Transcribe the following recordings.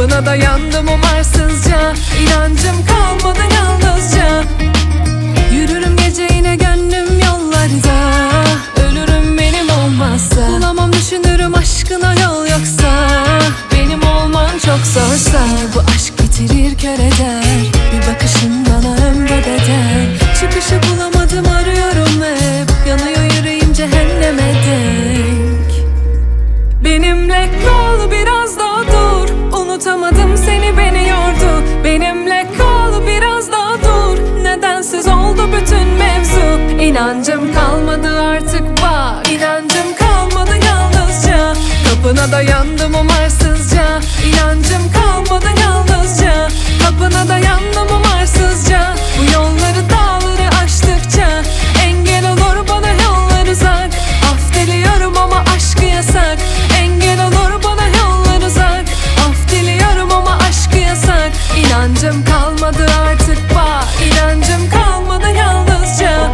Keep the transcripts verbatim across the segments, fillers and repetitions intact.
Kapına dayandım umarsızca, inancım kalmadı yalnızca. Yürürüm gece yine gönlüm yollarda, ölürüm benim olmazsa. Bulamam düşünürüm aşkına yol yoksa, benim olman çok zorsa. Bu aşk bitirir kör eder, bir bakışın bana ömre bedel. Çıkışı bulamadım arıyorum hep, yanıyor yüreğim cehenneme denk. Benimle kal biraz daha dur, unutamadım seni beni yordu. Benimle kal biraz daha dur, nedensiz oldu bütün mevzu. İnancım kalmadı artık bak, inancım kalmadı yalnızca. Kapına dayandım umarsızca, inancım kalmadı yalnızca. Kapına dayandım umarsızca, bu yolları dağları aştıkça. Engel olur bana yollar uzak, af diliyorum ama aşkı yasak. Engel olur bana yollar uzak, af diliyorum ama aşkı yasak. İnancım kalmadı artık bak, inancım kalmadı yalnızca.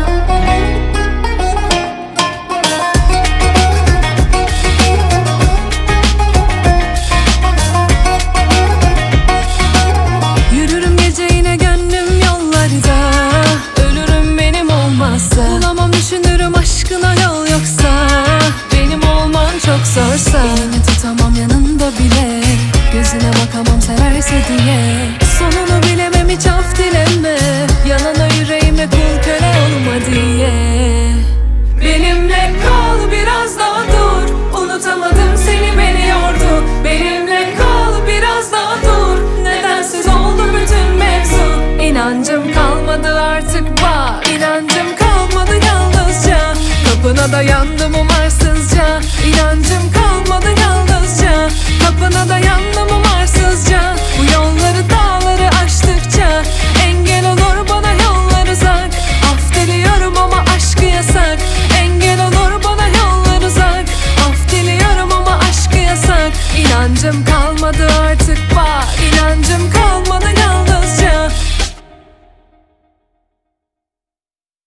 Yürürüm gece yine gönlüm yollarda, ölürüm benim olmazsa. Bulamam düşünürüm aşkına yol yoksa, benim olman çok zorsa. Elini tutamam yanında bile, gözüne bakamam severse diye. Sonunu bilemem hiç af dileme, yalana yüreğime kul köle olma diye. Benimle kal biraz daha dur, unutamadım seni beni yordu. Benimle kal biraz daha dur, nedensiz oldu bütün mevzu. İnancım kalmadı artık bak, inancım kalmadı yalnızca. Kapına dayandım umarsızca, inancım kalmadı yalnızca. Kapına dayandım umarsızca, bu yolları dağları aştıkça. Engel olur bana yollar uzak, af diliyorum ama aşkı yasak. Engel olur bana yollar uzak, af diliyorum ama aşkı yasak. İnancım kalmadı